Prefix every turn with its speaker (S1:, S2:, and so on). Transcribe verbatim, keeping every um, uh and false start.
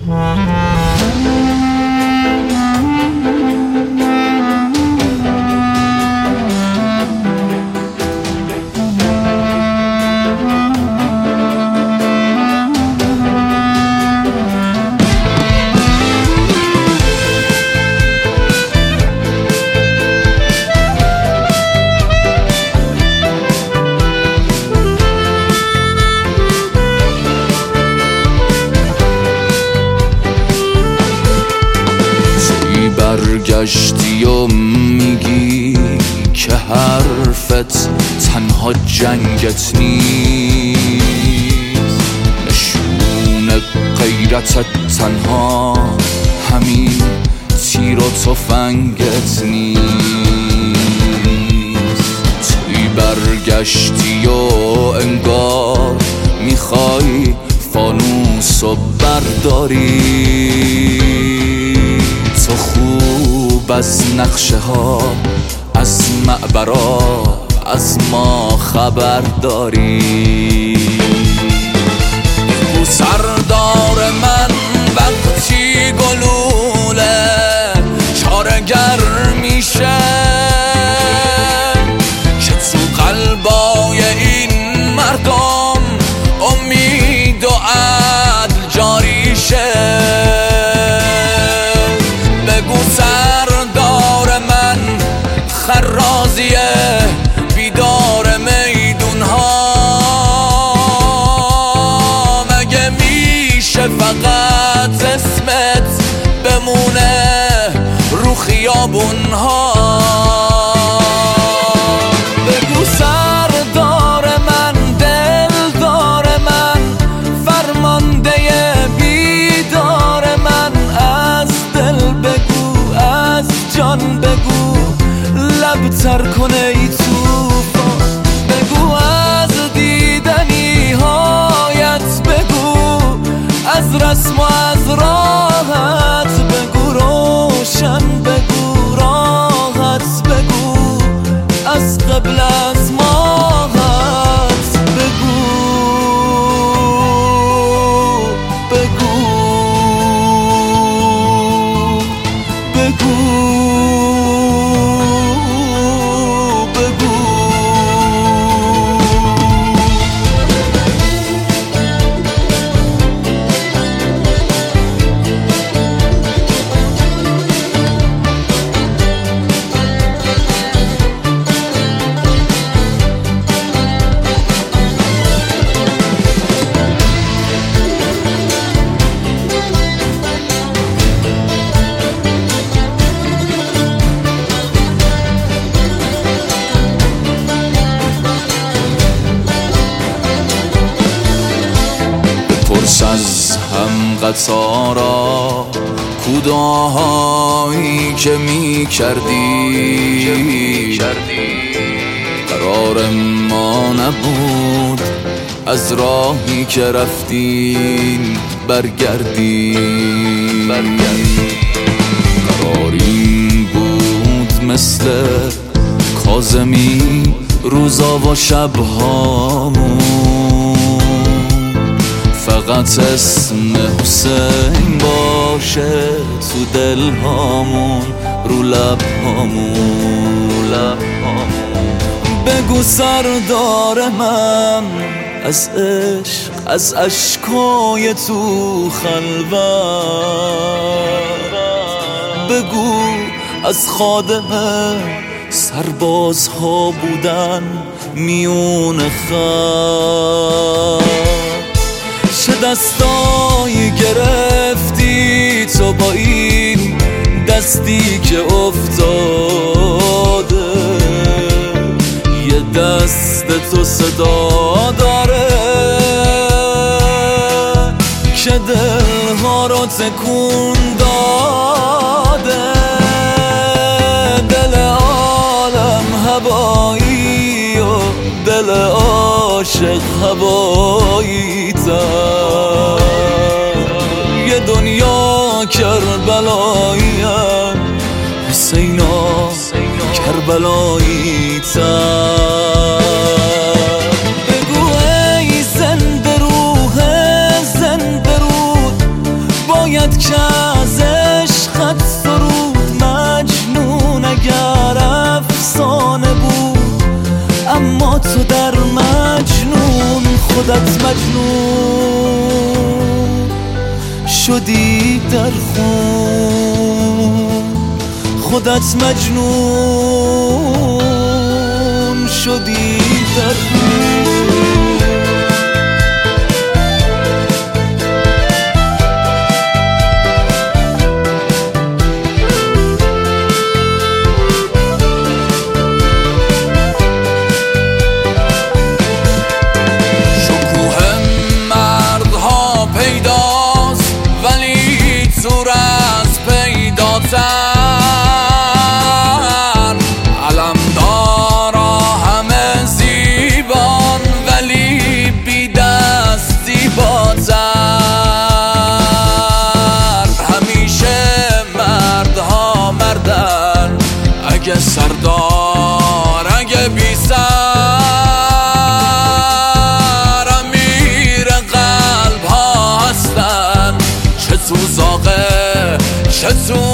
S1: برگشتی و میگی که حرفت تنها جنگت نیست، نشون غیرتت تنها همین تیر و تفنگت نیست. توی برگشتی و انگار میخوای فانوس و برداری، تو خوب از نقشه ها، از معبرا، از ما خبر داری. او سردار من وقتی گلوله چارگر میشه که تو قلبای این مردم امید و عدل جاری شه. خرازیه بیدار میدون ها، مگه میشه فقط اسمت بمونه رو خیابون ها؟ بگو سردار من، دلدار من، فرمانده بیدار من، از دل بگو، از جان بگو، لب تر کنه ای توفان بگو، از دیدنی هایت بگو، از رسم و از راحت بگو، روشن بگو، راحت بگو، از قبل از ماهت بگو، بگو بگو از هم قطارا کوداهایی که می کردی، قرار ما نبود از راهی که رفتیم برگردیم. قرار این بود مثل کاظمی روزا و شبهامون، فقط اسم حسین باشه تو دل هامون، رو لب هامون. بگو سردار من، از عشق، از اشکای تو خلوت بگو، از خادم سربازها بودن میون خط، چه دستایی گرفتی تو با این دستی که افتاده، یه دست تو صدا داره که دلها رو تکون داده. دل عالم هوایی و دل عاشق هوایی تر، یه دنیا کربلایی حسینا کربلایی تر. بگو ای زنده روح زنده رود، باید مجنون شدی در خون، خودت مجنون شدی در خون. علمدارا همه زیبان ولی بی دست زیباتر. همیشه مردها مردن، اگه سردار اگه بی سر. امیر قلب ها هستن، چه تو زاغه چه تو